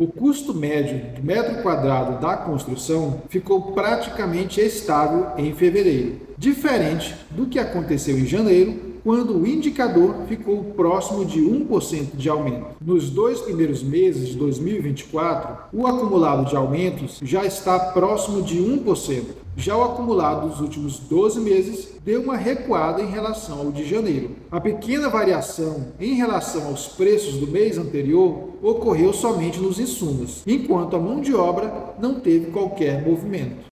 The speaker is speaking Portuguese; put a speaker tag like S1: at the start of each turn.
S1: O custo médio do metro quadrado da construção ficou praticamente estável em fevereiro, diferente do que aconteceu em janeiro, quando o indicador ficou próximo de 1% de aumento. Nos 2 primeiros meses de 2024, o acumulado de aumentos já está próximo de 1%. Já o acumulado dos últimos 12 meses deu uma recuada em relação ao de janeiro. A pequena variação em relação aos preços do mês anterior ocorreu somente nos insumos, enquanto a mão de obra não teve qualquer movimento.